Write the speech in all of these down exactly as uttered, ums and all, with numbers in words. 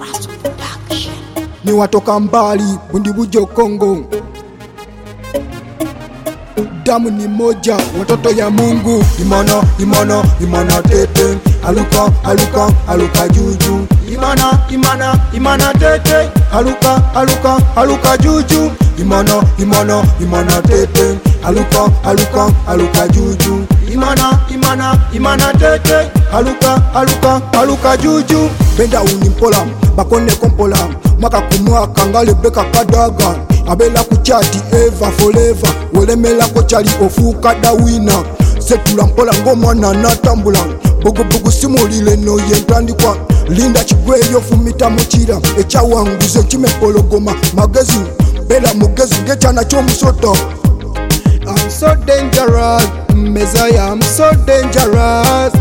Ni watoka mbali bundi bujo Kongo, damu ni moja, watoto ya Mungu. Imana, imana, imana tete, aluka, aluka, aluka juju. Imana, imana, imana tete, aluka, aluka, aluka juju. Imana, imana, imana tete, aluka, aluka, aluka juju. Imana, imana, imana tete, aluka, aluka, aluka juju. Benda unimpola, bakone kompola, maka kumwaka ngale beka kadaga. Abela kuchati eva forever, welemela kochali ofuka dawina. Setula mpola ngoma na natambula, bugu bugu simulile no yentandikwa. Linda chigweyo fumita muchira, echa wanguze chime pologoma magazine. Bela mugezi ngechana chomusoto. I'm so dangerous, Messiah, I'm so dangerous,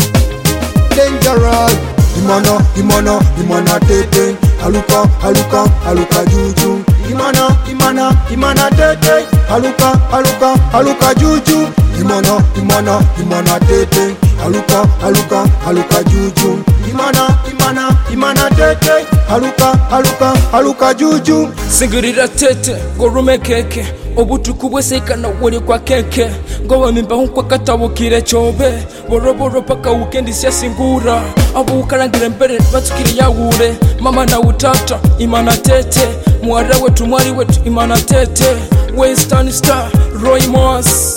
dangerous. Imana, imana, imana tete, aluka, aluka, aluka juju. Imana, imana, imana tete, aluka, aluka, aluka juju. Imana, imana, imana tete, aluka, aluka, aluka juju. Imana, imana, imana tete, aluka, aluka, aluka juju. Singirira tete, gorume keke, obutuku bweseka na woli kwa keke. Ngowa mimba hunkwa katabu kire chobe, boroboro paka weekendi siya singura. Abu ukarangire mbere batukiri ya ure, mama na utata, imana tete. Mwara wetu mwari wetu imana tete. Western Star, Roy Moss,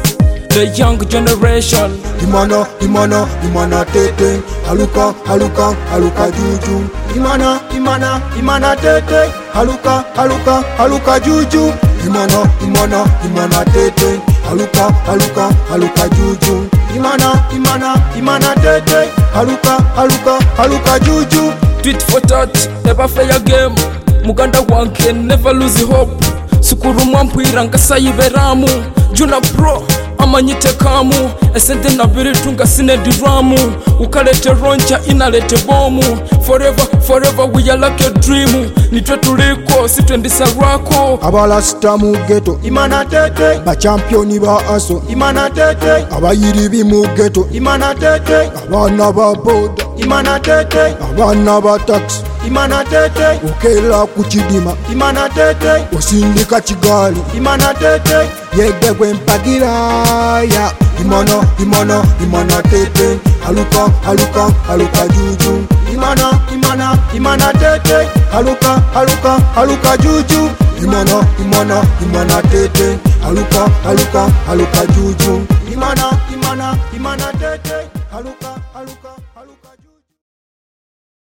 the young generation. Imana, imana, imana tete, aluka, aluka, aluka juju. Imana, imana, imana tete, aluka, aluka, aluka juju. Imana, imana, imana tete, aluka, aluka, aluka juju. Imana, imana, imana tete, aluka, aluka, aluka juju. Tweet for that, never fair game. Muganda wanke never lose hope. Sukuru mwampwira ngasa yiberamu. Juna pro amanyite kamu, esente nabiri tunga sine diramu. Ukalete ronja inalete bomu. Forever, forever we are like a dream. Nitwe tuliko, sitwendisa rako. Abala stamu ghetto, imana tete. Ba championi ba aso, imana tete. Abayiri mu ghetto, imana tete. Abana ba boda, imana tete. Abana ba taxi, imana tete. Ukela kuchidima, imana tete. Osindika chigali, imana tete. Yegwe kwempagira ya. Imana, imana, imana tete, aluka, aluka, aluka juju. Imana, imana, imana tete, aluka, aluka, aluka juju. Imana, imana, imana tete, aluka, aluka, aluka juju. Imana, imana, imana tete, aluka, aluka.